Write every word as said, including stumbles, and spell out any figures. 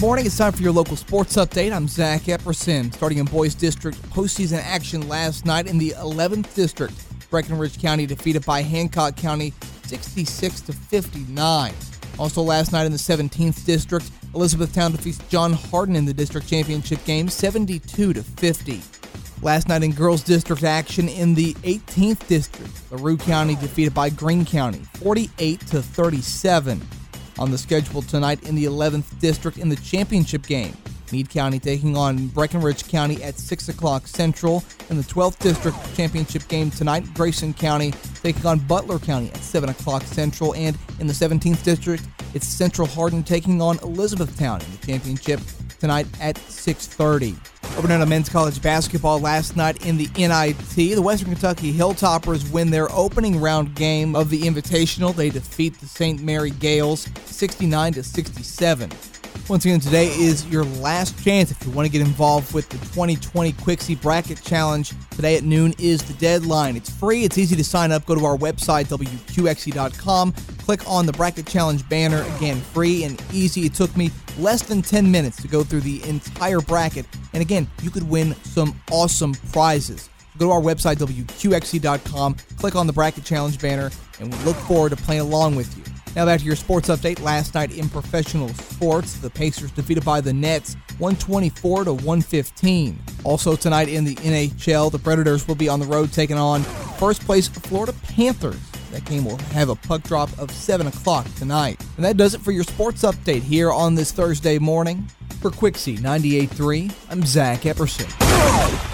morning. It's time for your local sports update. I'm Zach Epperson. Starting in Boys District, postseason action last night in the eleventh District. Breckenridge County defeated by Hancock County sixty-six to fifty-nine. Also last night in the seventeenth District, Elizabethtown defeats John Hardin in the district championship game seventy-two to fifty. Last night in girls district action in the eighteenth District, LaRue County defeated by Greene County forty-eight to thirty-seven. On the schedule tonight in the eleventh District in the championship game, Meade County taking on Breckenridge County at six o'clock Central. In the twelfth District championship game tonight, Grayson County taking on Butler County at seven o'clock Central. And in the seventeenth District, it's Central Hardin taking on Elizabethtown in the championship tonight at six thirty. Over to men's college basketball last night in the N I T. The Western Kentucky Hilltoppers win their opening round game of the Invitational. They defeat the Saint Mary Gales sixty-nine to sixty-seven. Once again, today is your last chance if you want to get involved with the twenty twenty Quixie Bracket Challenge. Today at noon is the deadline. It's free. It's easy to sign up. Go to our website, W Q X E dot com. Click on the Bracket Challenge banner. Again, free and easy. It took me less than ten minutes to go through the entire bracket. And again, you could win some awesome prizes. Go to our website, W Q X E dot com. Click on the Bracket Challenge banner, and we look forward to playing along with you. Now back to your sports update. Last night in professional sports, the Pacers defeated by the Nets one twenty-four to one fifteen. Also tonight in the N H L, the Predators will be on the road taking on first place Florida Panthers. That game will have a puck drop of seven o'clock tonight. And that does it for your sports update here on this Thursday morning. For Quixie ninety-eight point three, I'm Zach Epperson.